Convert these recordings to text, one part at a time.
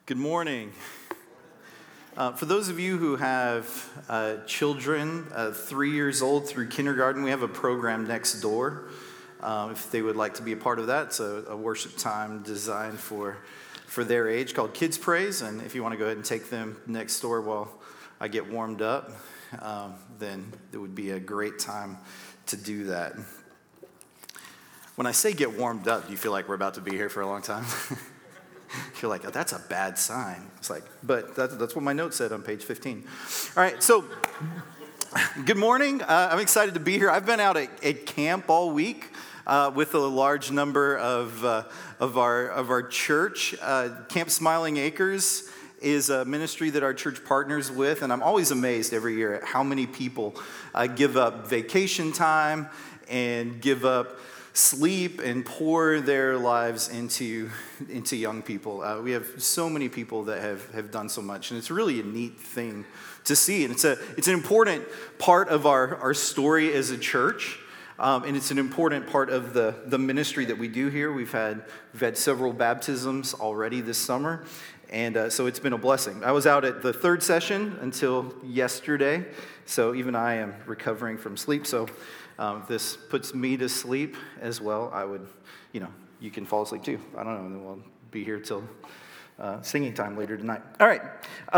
Good morning. For those of you who have children 3 years old through kindergarten, we have a program next door. If they would like to be a part of that, it's a worship time designed for their age called Kids Praise. And if you want to go ahead and take them next door while I get warmed up, then it would be a great time to do that. When I say get warmed up, do you feel like we're about to be here for a long time? You're like, oh, that's a bad sign. It's like, but that's what my note said on page 15. All right, so good morning. I'm excited to be here. I've been out at camp all week with a large number of our church. Camp Smiling Acres is a ministry that our church partners with, and I'm always amazed every year at how many people give up vacation time and give up sleep and pour their lives into young people. We have so many people that have done so much, and it's really a neat thing to see. And it's an important part of our story as a church, and it's an important part of the ministry that we do here. We've had several baptisms already this summer, and so it's been a blessing. I was out at the third session until yesterday, so even I am recovering from sleep. So this puts me to sleep as well. I would, you can fall asleep too. I don't know, and then we'll be here till singing time later tonight. All right.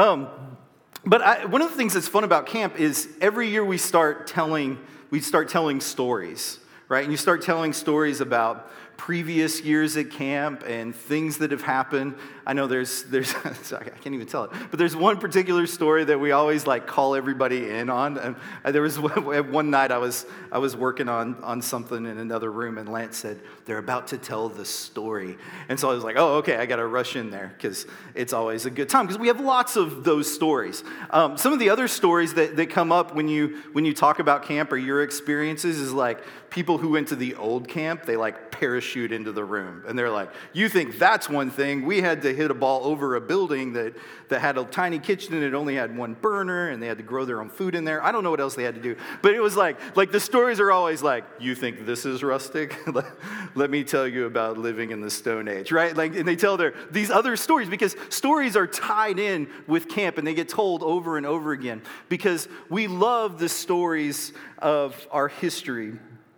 But one of the things that's fun about camp is every year we start telling stories, right? And you start telling stories about previous years at camp and things that have happened. I know there's I can't even tell it, but there's one particular story that we always call everybody in on. And there was one night I was working on something in another room, and Lance said, "They're about to tell the story." And so I was like, "Oh, okay, I got to rush in there," because it's always a good time, because we have lots of those stories. Some of the other stories that come up when you talk about camp or your experiences is like people who went to the old camp, they parachute into the room, and they're like, "You think that's one thing? We had to hit a ball over a building that had a tiny kitchen and it only had one burner, and they had to grow their own food in there." I don't know what else they had to do, but it was like the stories are always like, "You think this is rustic? Let me tell you about living in the Stone Age," right? And they tell these other stories because stories are tied in with camp, and they get told over and over again because we love the stories of our history.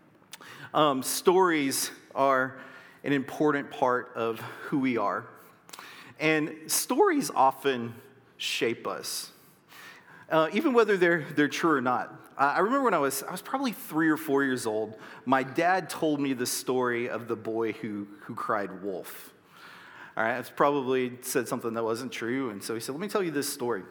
Stories are an important part of who we are. And stories often shape us, even whether they're true or not. I remember when I was probably 3 or 4 years old, my dad told me the story of the boy who cried wolf. All right, it's probably said something that wasn't true, and so he said, "Let me tell you this story."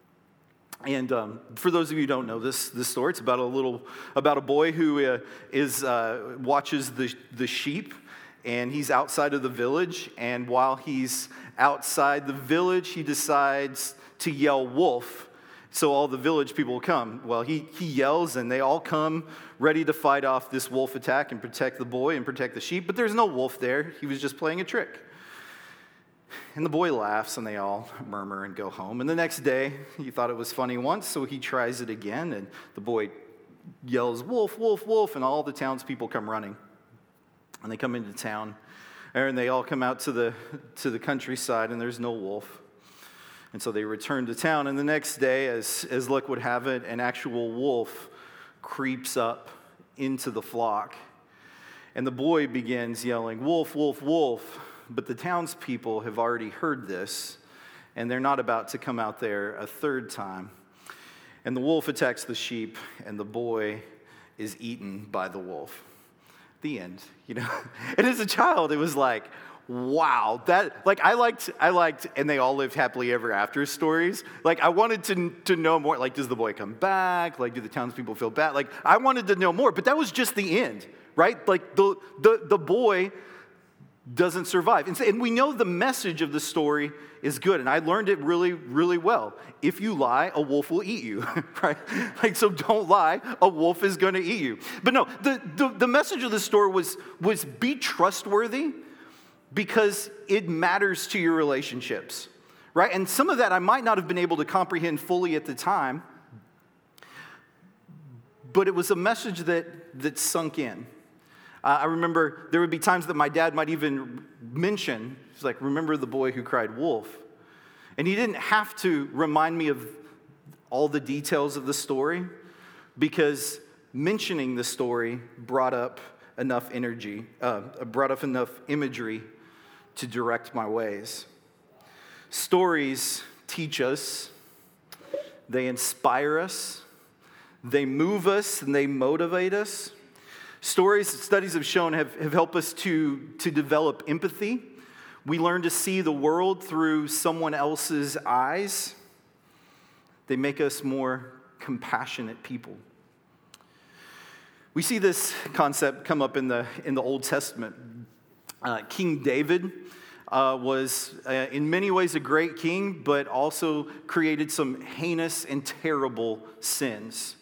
And for those of you who don't know this story, it's about a boy who watches the sheep, and he's outside of the village. And while he's outside the village, he decides to yell "wolf," so all the village people come. Well, he yells, and they all come ready to fight off this wolf attack and protect the boy and protect the sheep. But there's no wolf there. He was just playing a trick. And the boy laughs, and they all murmur and go home. And the next day, he thought it was funny once, so he tries it again, and the boy yells, "Wolf, wolf, wolf," and all the townspeople come running. And they come into town, and they all come out to the countryside, and there's no wolf. And so they return to town, and the next day, as luck would have it, an actual wolf creeps up into the flock. And the boy begins yelling, "Wolf, wolf, wolf." But the townspeople have already heard this, and they're not about to come out there a third time. And the wolf attacks the sheep, and the boy is eaten by the wolf. The end, And as a child, it was like, wow, that, I liked, and they all lived happily ever after stories. I wanted to know more. Does the boy come back? Do the townspeople feel bad? I wanted to know more, but that was just the end, right? The boy doesn't survive. And we know the message of the story is good, and I learned it really, really well. If you lie, a wolf will eat you, right? So don't lie, a wolf is going to eat you. But no, the message of the story was be trustworthy because it matters to your relationships, right? And some of that I might not have been able to comprehend fully at the time, but it was a message that sunk in. I remember there would be times that my dad might even mention, he's like, "Remember the boy who cried wolf?" And he didn't have to remind me of all the details of the story, because mentioning the story brought up enough imagery to direct my ways. Stories teach us, they inspire us, they move us, and they motivate us. Studies have shown have helped us to develop empathy. We learn to see the world through someone else's eyes. They make us more compassionate people. We see this concept come up in the Old Testament. King David was in many ways a great king, but also created some heinous and terrible sins.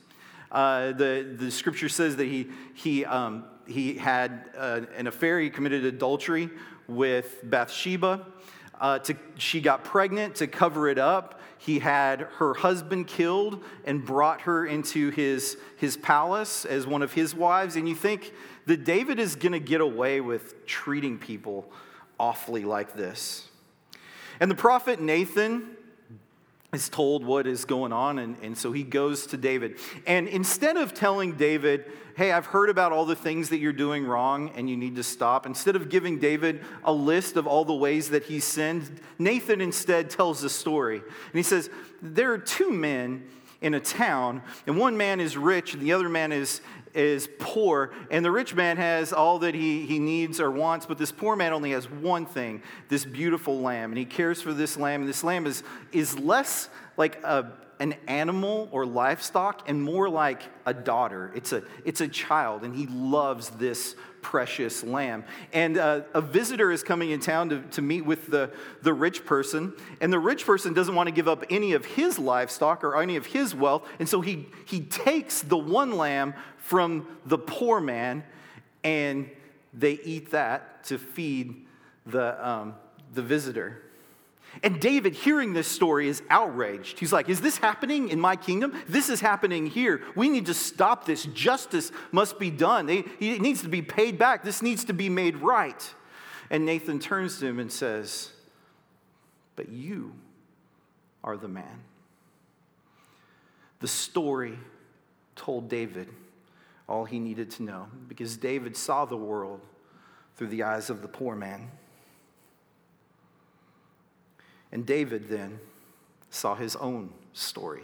The scripture says that he had an affair. He committed adultery with Bathsheba. She got pregnant. To cover it up, he had her husband killed and brought her into his palace as one of his wives. And you think that David is going to get away with treating people awfully like this. And the prophet Nathan is told what is going on, and so he goes to David. And instead of telling David, hey, I've heard about all the things that you're doing wrong and you need to stop, instead of giving David a list of all the ways that he sinned, Nathan instead tells the story. And he says, there are two men in a town, and one man is rich and the other man is poor, and the rich man has all that he needs or wants, but this poor man only has one thing, this beautiful lamb, and he cares for this lamb, and this lamb is less like an animal or livestock and more like a daughter. It's a child, and he loves this precious lamb. And a visitor is coming in town to meet with the rich person, and the rich person doesn't want to give up any of his livestock or any of his wealth, and so he takes the one lamb from the poor man, and they eat that to feed the visitor. And David, hearing this story, is outraged. He's like, is this happening in my kingdom? This is happening here. We need to stop this. Justice must be done. It needs to be paid back. This needs to be made right. And Nathan turns to him and says, but you are the man. The story told David all he needed to know, because David saw the world through the eyes of the poor man. And David then saw his own story.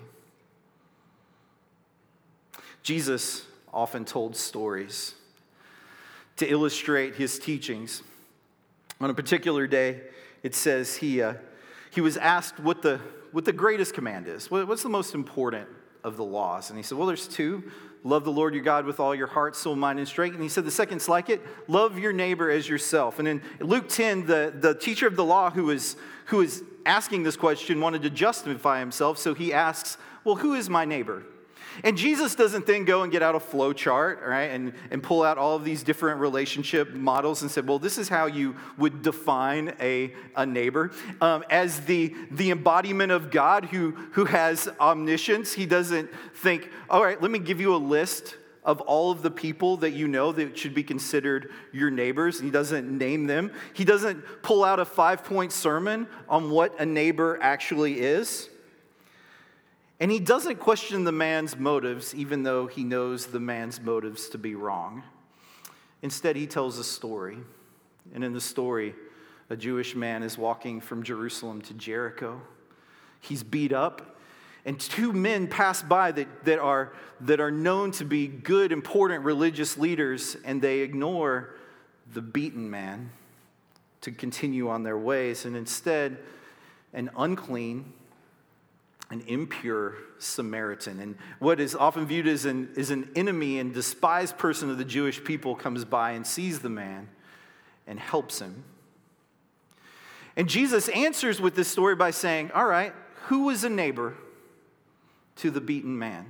Jesus often told stories to illustrate his teachings. On a particular day, it says he was asked what the greatest command is. What's the most important of the laws? And he said, well, there's two. Love the Lord your God with all your heart, soul, mind, and strength. And he said the second's like it. Love your neighbor as yourself. And in Luke 10, the teacher of the law who is asking this question wanted to justify himself. So he asks, well, who is my neighbor? And Jesus doesn't then go and get out a flow chart, right, and pull out all of these different relationship models and say, well, this is how you would define a neighbor. As the embodiment of God who has omniscience, he doesn't think, all right, let me give you a list of all of the people that you know that should be considered your neighbors. He doesn't name them. He doesn't pull out a 5-point sermon on what a neighbor actually is. And he doesn't question the man's motives, even though he knows the man's motives to be wrong. Instead, he tells a story. And in the story, a Jewish man is walking from Jerusalem to Jericho. He's beat up, and two men pass by that are known to be good, important religious leaders, and they ignore the beaten man to continue on their ways. And instead, an unclean, an impure Samaritan, and what is often viewed as an enemy and despised person of the Jewish people, comes by and sees the man and helps him. And Jesus answers with this story by saying, all right, who was a neighbor to the beaten man?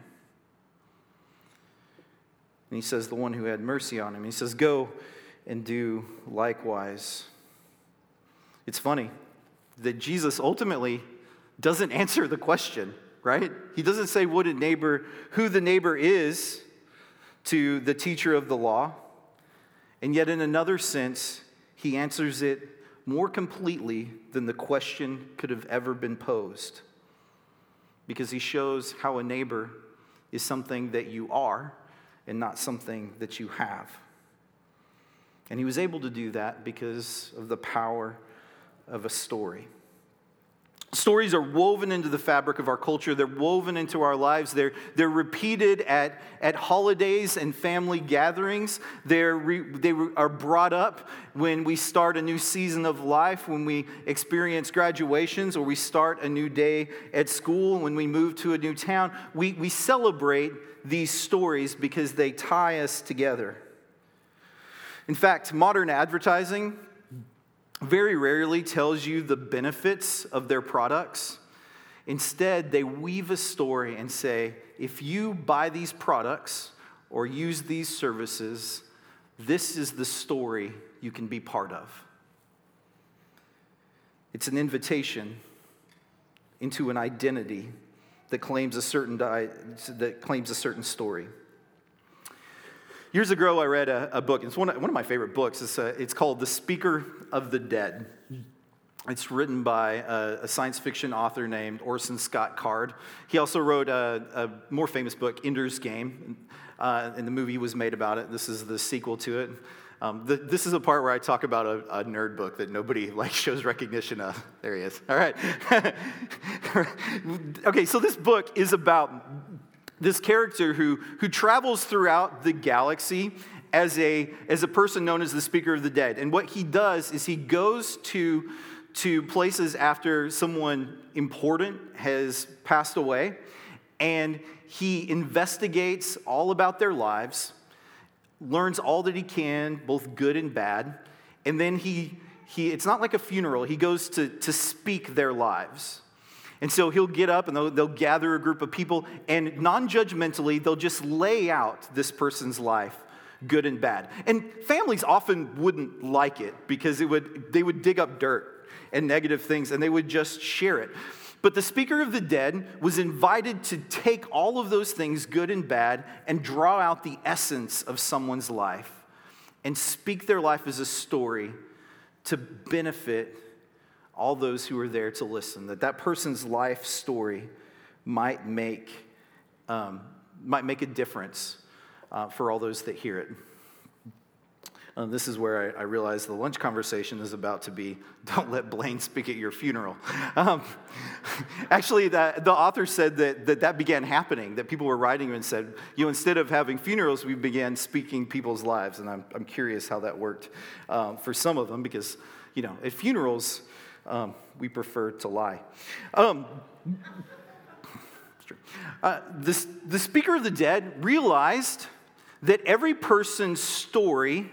And he says, the one who had mercy on him. He says, go and do likewise. It's funny that Jesus ultimately doesn't answer the question, right? He doesn't say who the neighbor is to the teacher of the law. And yet in another sense, he answers it more completely than the question could have ever been posed, because he shows how a neighbor is something that you are and not something that you have. And he was able to do that because of the power of a story. Stories are woven into the fabric of our culture. They're woven into our lives. They're repeated at holidays and family gatherings. They are brought up when we start a new season of life, when we experience graduations, or we start a new day at school, when we move to a new town. We celebrate these stories because they tie us together. In fact, modern advertising very rarely tells you the benefits of their products. Instead, they weave a story and say, if you buy these products or use these services, this is the story you can be part of. It's an invitation into an identity that claims a certain story. Years ago, I read a book. It's one of my favorite books. It's called The Speaker of the Dead. It's written by a science fiction author named Orson Scott Card. He also wrote a more famous book, Ender's Game, and the movie was made about it. This is the sequel to it. This is a part where I talk about a nerd book that nobody shows recognition of. There he is. All right. Okay, so this book is about this character who travels throughout the galaxy as a person known as the Speaker of the Dead. And what he does is he goes to places after someone important has passed away, and he investigates all about their lives, learns all that he can, both good and bad, and then he it's not like a funeral. He goes to speak their lives. And so he'll get up and they'll gather a group of people, and non-judgmentally, they'll just lay out this person's life, good and bad. And families often wouldn't like it because they would dig up dirt and negative things, and they would just share it. But the Speaker of the Dead was invited to take all of those things, good and bad, and draw out the essence of someone's life and speak their life as a story to benefit all those who are there to listen, that person's life story might make a difference for all those that hear it. This is where I realize the lunch conversation is about to be, don't let Blaine speak at your funeral. Actually, the author said that began happening, that people were writing and said, instead of having funerals, we began speaking people's lives. And I'm curious how that worked for some of them, because, at funerals, we prefer to lie. The Speaker of the Dead realized that every person's story,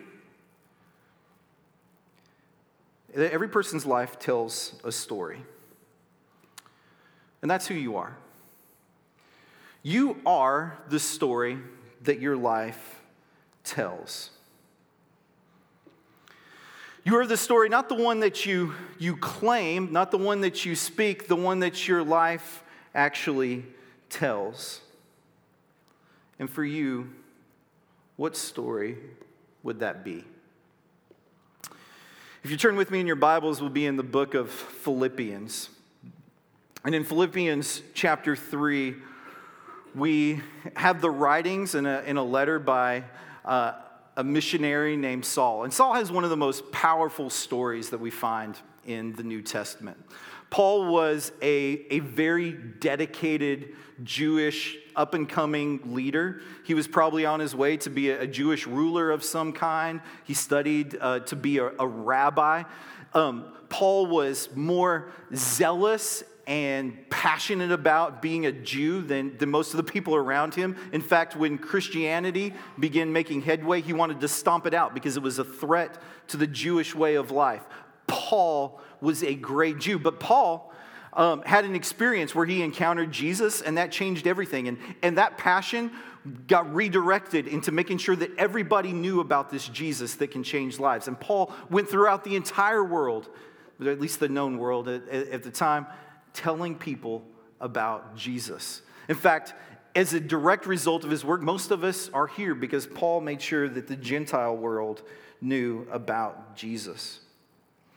that every person's life tells a story. And that's who you are. You are the story that your life tells. You are the story, not the one that you claim, not the one that you speak, the one that your life actually tells. And for you, what story would that be? If you turn with me in your Bibles, we'll be in the book of Philippians. And in Philippians chapter 3, we have the writings in a letter by a missionary named Saul. And Saul has one of the most powerful stories that we find in the New Testament. Paul was a very dedicated Jewish up-and-coming leader. He was probably on his way to be a Jewish ruler of some kind. He studied to be a rabbi. Paul was more zealous and passionate about being a Jew than most of the people around him. In fact, when Christianity began making headway, he wanted to stomp it out because it was a threat to the Jewish way of life. Paul was a great Jew, but Paul had an experience where he encountered Jesus, and that changed everything. And that passion got redirected into making sure that everybody knew about this Jesus that can change lives. And Paul went throughout the entire world, or at least the known world at the time, telling people about Jesus. In fact, as a direct result of his work, most of us are here because Paul made sure that the Gentile world knew about Jesus.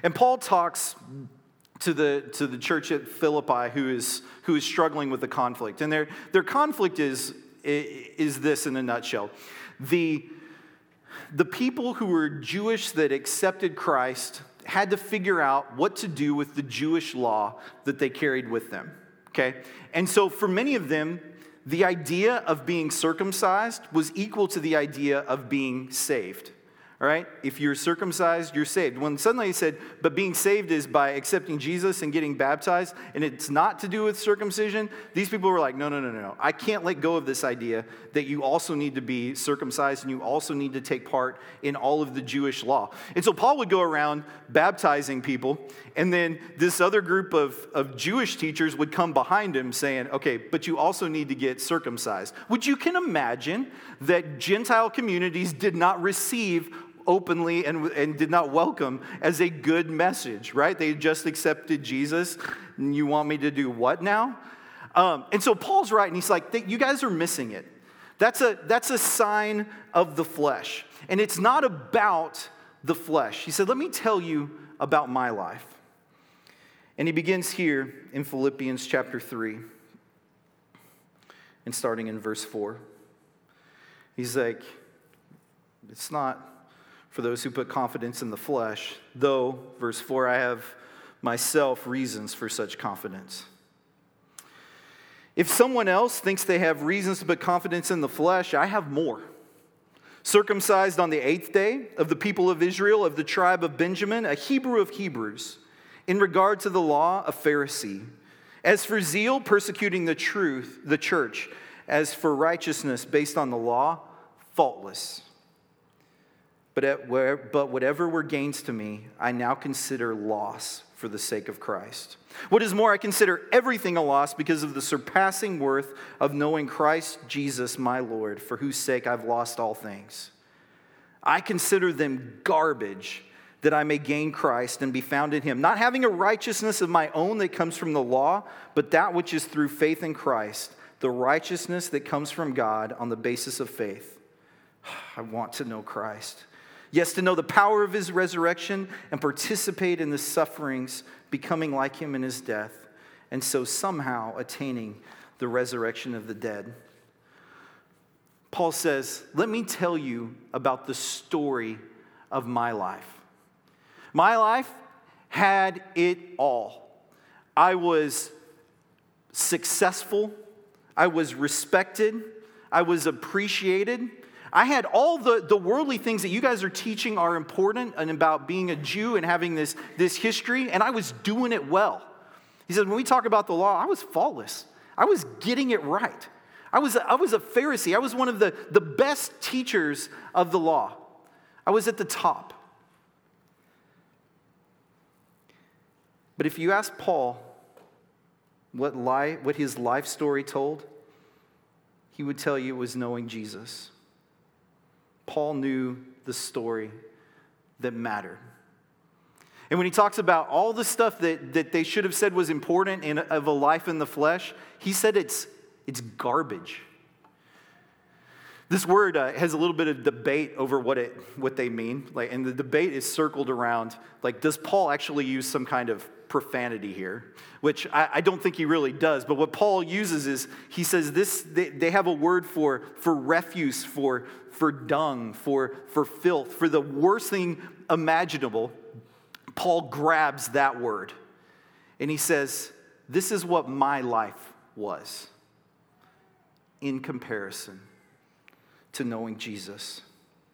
And Paul talks to the church at Philippi who is struggling with the conflict. And their conflict is this in a nutshell. The people who were Jewish that accepted Christ had to figure out what to do with the Jewish law that they carried with them. Okay? And so for many of them, the idea of being circumcised was equal to the idea of being saved. All right? If you're circumcised, you're saved. When suddenly he said, but being saved is by accepting Jesus and getting baptized, and it's not to do with circumcision, these people were like, no. I can't let go of this idea that you also need to be circumcised and you also need to take part in all of the Jewish law. And so Paul would go around baptizing people, and then this other group of Jewish teachers would come behind him saying, okay, but you also need to get circumcised. Which you can imagine that Gentile communities did not receive openly and did not welcome as a good message, right? They just accepted Jesus, and you want me to do what now? And so Paul's right, and he's like, you guys are missing it. That's a sign of the flesh. And it's not about the flesh. He said, let me tell you about my life. And he begins here in Philippians chapter 3, and starting in verse 4. He's like, it's not for those who put confidence in the flesh, though, verse 4, I have myself reasons for such confidence. If someone else thinks they have reasons to put confidence in the flesh, I have more. Circumcised on the 8th day, of the people of Israel, of the tribe of Benjamin, a Hebrew of Hebrews, in regard to the law, a Pharisee. As for zeal, persecuting the church. As for righteousness based on the law, faultless. But whatever were gains to me, I now consider loss for the sake of Christ. What is more, I consider everything a loss because of the surpassing worth of knowing Christ Jesus my Lord, for whose sake I've lost all things. I consider them garbage that I may gain Christ and be found in him, not having a righteousness of my own that comes from the law, but that which is through faith in Christ, the righteousness that comes from God on the basis of faith. I want to know Christ. Yes, to know the power of his resurrection and participate in the sufferings, becoming like him in his death, and so somehow attaining the resurrection of the dead. Paul says, let me tell you about the story of my life. My life had it all. I was successful. I was respected. I was appreciated. I had all the worldly things that you guys are teaching are important and about being a Jew and having this history, and I was doing it well. He said, when we talk about the law, I was faultless. I was getting it right. I was a Pharisee. I was one of the best teachers of the law. I was at the top. But if you ask Paul what his life story told, he would tell you it was knowing Jesus. Paul knew the story that mattered. And when he talks about all the stuff that they should have said was important of a life in the flesh, he said it's garbage. This word has a little bit of debate over what they mean. And the debate is circled around, does Paul actually use some kind of profanity here? Which I don't think he really does. But what Paul uses is, he says they have a word for refuse, for dung, for filth, for the worst thing imaginable. Paul grabs that word. And he says, this is what my life was in comparison to knowing Jesus.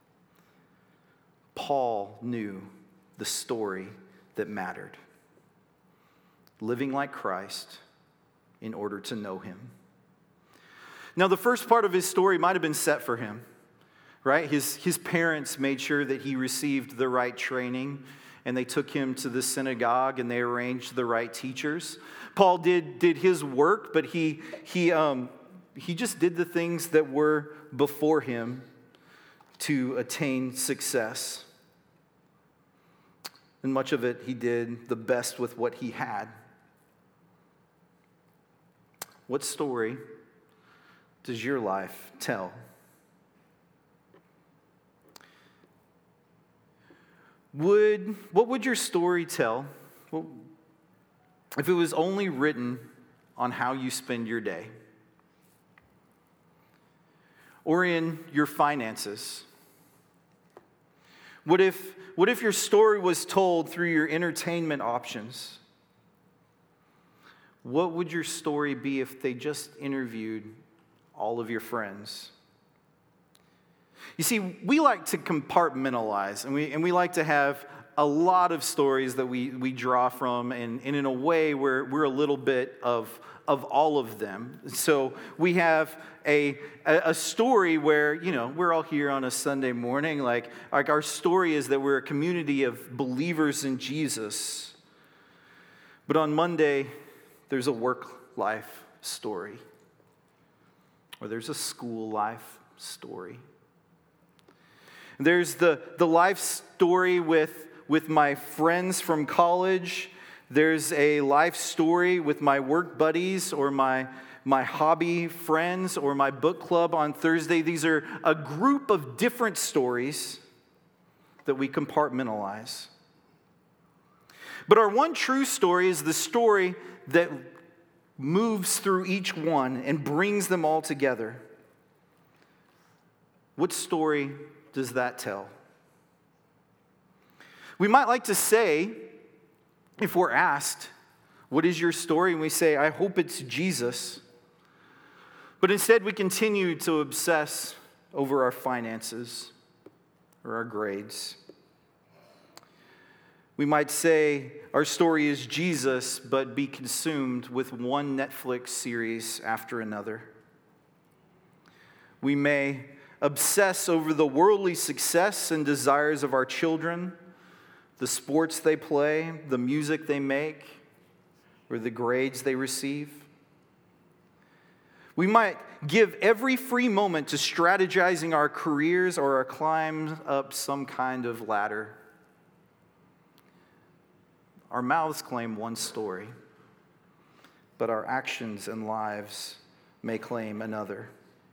Paul knew the story that mattered. Living like Christ in order to know him. Now, the first part of his story might have been set for him, right? His parents made sure that he received the right training, and they took him to the synagogue, and they arranged the right teachers. Paul did his work, but he just did the things that were before him to attain success. And much of it he did the best with what he had. What story does your life tell? what would your story tell if it was only written on how you spend your day? Or in your finances? What if your story was told through your entertainment options? What would your story be if they just interviewed all of your friends? You see, we like to compartmentalize, and we like to have a lot of stories that we draw from, and in a way we're a little bit of all of them. So we have a story where, we're all here on a Sunday morning, like our story is that we're a community of believers in Jesus. But on Monday, there's a work life story, or there's a school life story. There's the life story with my friends from college. There's a life story with my work buddies or my hobby friends or my book club on Thursday. These are a group of different stories that we compartmentalize. But our one true story is the story that moves through each one and brings them all together. What story does that tell? We might like to say, if we're asked, what is your story? And we say, I hope it's Jesus. But instead we continue to obsess over our finances or our grades. We might say our story is Jesus, but be consumed with one Netflix series after another. We may obsess over the worldly success and desires of our children, the sports they play, the music they make, or the grades they receive. We might give every free moment to strategizing our careers or our climb up some kind of ladder. Our mouths claim one story, but our actions and lives may claim another.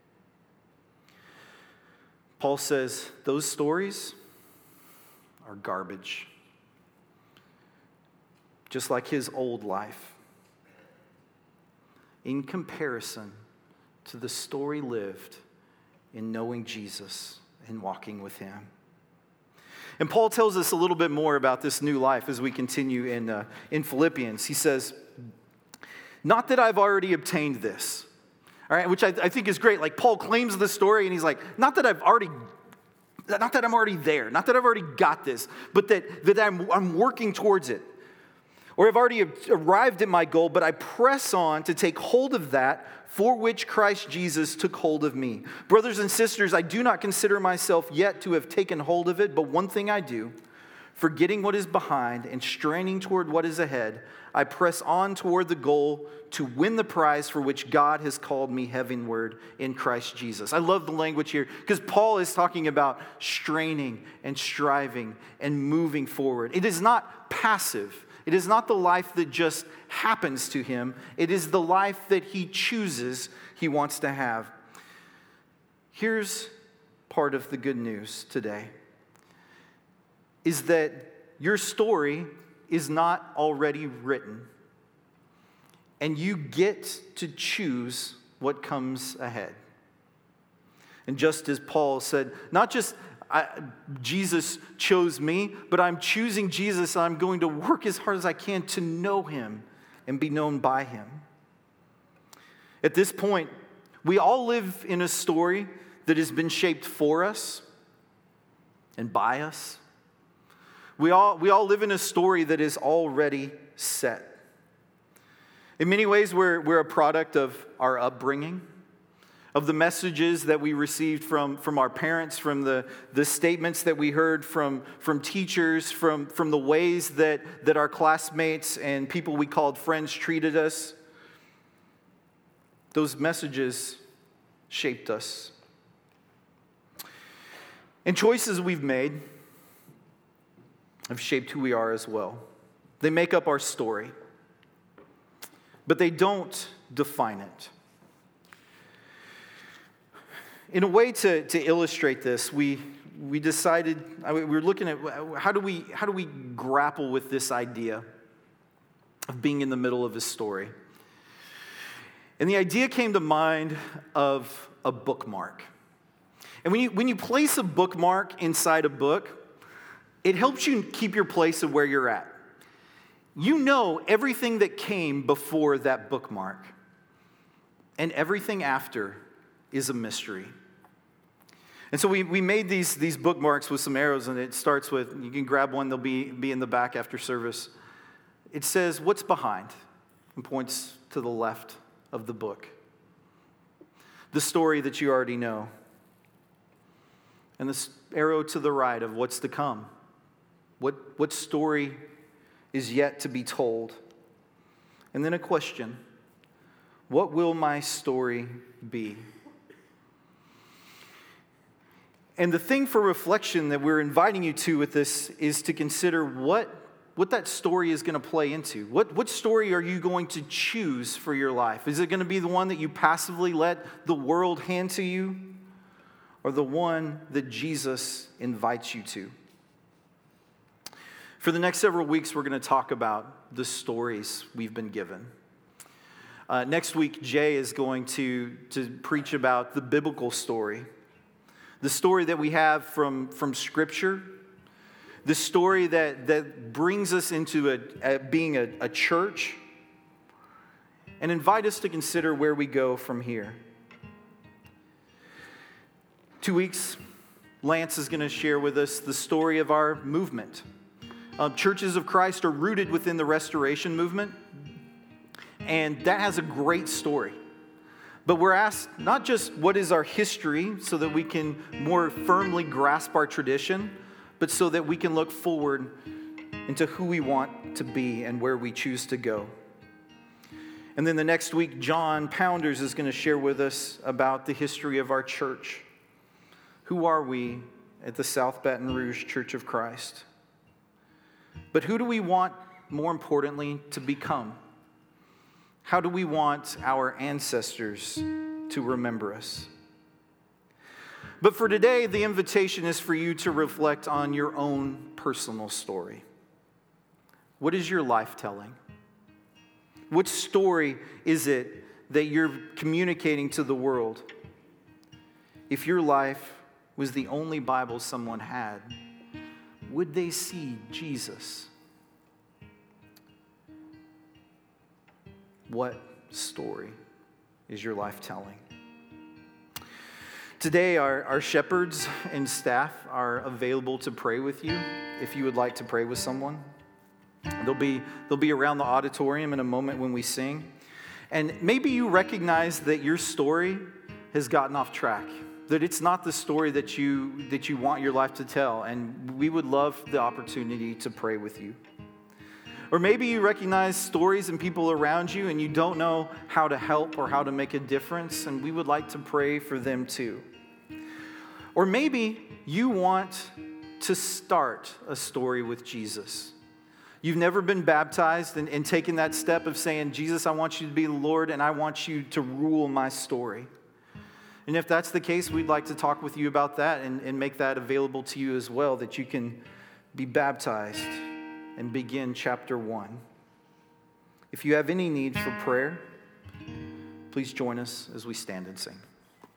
Paul says those stories are garbage, just like his old life, in comparison to the story lived in knowing Jesus and walking with him. And Paul tells us a little bit more about this new life as we continue in Philippians. He says, not that I've already obtained this, all right, which I think is great. Like Paul claims the story and he's like, not that I'm already there, not that I've already got this, but that I'm working towards it. Or I've already arrived at my goal, but I press on to take hold of that for which Christ Jesus took hold of me. Brothers and sisters, I do not consider myself yet to have taken hold of it, but one thing I do, forgetting what is behind and straining toward what is ahead, I press on toward the goal to win the prize for which God has called me heavenward in Christ Jesus. I love the language here because Paul is talking about straining and striving and moving forward. It is not passive. It is not the life that just happens to him. It is the life that he chooses he wants to have. Here's part of the good news today, is that your story is not already written, and you get to choose what comes ahead. And just as Paul said, not just Jesus chose me, but I'm choosing Jesus, and I'm going to work as hard as I can to know him and be known by him. At this point, we all live in a story that has been shaped for us and by us. We all live in a story that is already set. In many ways, we're a product of our upbringing, of the messages that we received from our parents, from the statements that we heard from teachers, from the ways that our classmates and people we called friends treated us. Those messages shaped us. And choices we've made have shaped who we are as well. They make up our story, but they don't define it. In a way to illustrate this, we we decided, we were looking at how do we grapple with this idea of being in the middle of a story. And the idea came to mind of a bookmark. And when you place a bookmark inside a book, it helps you keep your place of where you're at. You know everything that came before that bookmark, and everything after is a mystery. And so we made these bookmarks with some arrows, and it starts with, you can grab one, they'll be in the back after service. It says, "What's behind?" and points to the left of the book. The story that you already know. And this arrow to the right of what's to come. What story is yet to be told? And then a question. What will my story be? And the thing for reflection that we're inviting you to with this is to consider what that story is going to play into. What story are you going to choose for your life? Is it going to be the one that you passively let the world hand to you, or the one that Jesus invites you to? For the next several weeks, we're going to talk about the stories we've been given. Next week, Jay is going to preach about the biblical story. The story that we have from Scripture. The story that brings us into being a church. And invite us to consider where we go from here. 2 weeks, Lance is going to share with us the story of our movement. Churches of Christ are rooted within the Restoration movement, and that has a great story. But we're asked not just what is our history so that we can more firmly grasp our tradition, but so that we can look forward into who we want to be and where we choose to go. And then the next week, John Pounders is going to share with us about the history of our church. Who are we at the South Baton Rouge Church of Christ? But who do we want, more importantly, to become? How do we want our ancestors to remember us? But for today, the invitation is for you to reflect on your own personal story. What is your life telling? What story is it that you're communicating to the world? If your life was the only Bible someone had, would they see Jesus? What story is your life telling? Today, our shepherds and staff are available to pray with you if you would like to pray with someone. They'll be around the auditorium in a moment when we sing. And maybe you recognize that your story has gotten off track, that it's not the story that you want your life to tell, and we would love the opportunity to pray with you. Or maybe you recognize stories and people around you and you don't know how to help or how to make a difference, and we would like to pray for them too. Or maybe you want to start a story with Jesus. You've never been baptized and taken that step of saying, Jesus, I want you to be the Lord and I want you to rule my story. And if that's the case, we'd like to talk with you about that and make that available to you as well, that you can be baptized and begin chapter 1. If you have any need for prayer, please join us as we stand and sing.